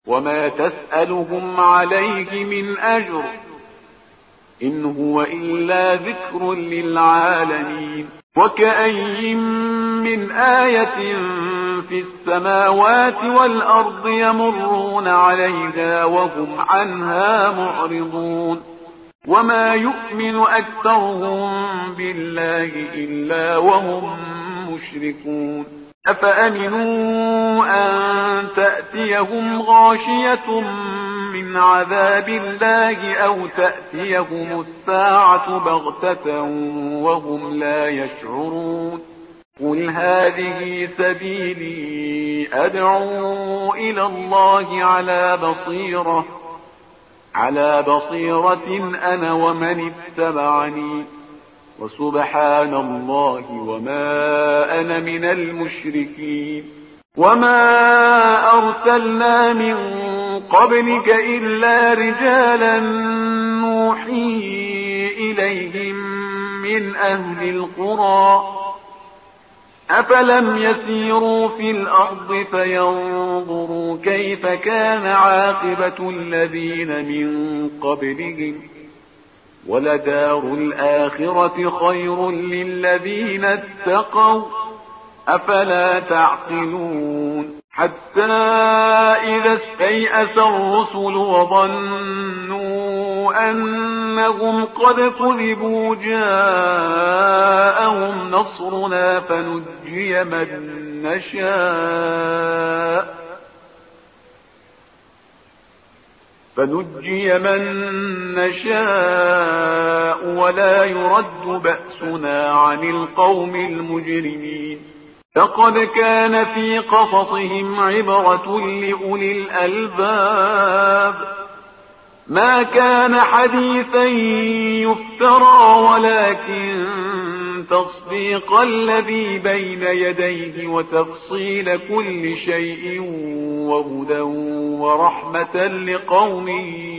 وما تسألهم عليه من أجر إن هو إلا ذكر للعالمين. وكأي من آية في السماوات والأرض يمرون عليها وهم عنها معرضون وما يؤمن أكثرهم بالله إلا وهم مشركون. أفأمنوا أن تأتيهم غاشية من عذاب الله أو تأتيهم الساعة بغتة وهم لا يشعرون. قل هذه سبيلي أدعو إلى الله على بصيرة أنا ومن اتبعني وسبحان الله وما أنا من المشركين. وما أرسلنا من قبلك إلا رجالا نوحي إليهم من أهل القرى أفلم يسيروا في الأرض فينظروا كيف كان عاقبة الذين من قبلهم ولدار الآخرة خير للذين اتقوا أفلا تعقلون. حتى إذا استيأس الرسل وظنوا أنهم قد كذبوا جاءهم نصرنا فنجي من نشاء ولا يرد بأسنا عن القوم المجرمين. لقد كان في قصصهم عبرة لأولي الألباب ما كان حديثا يفترى ولكن تصديق الذي بين يديه وتفصيل كل شيء وهدى ورحمة لقوم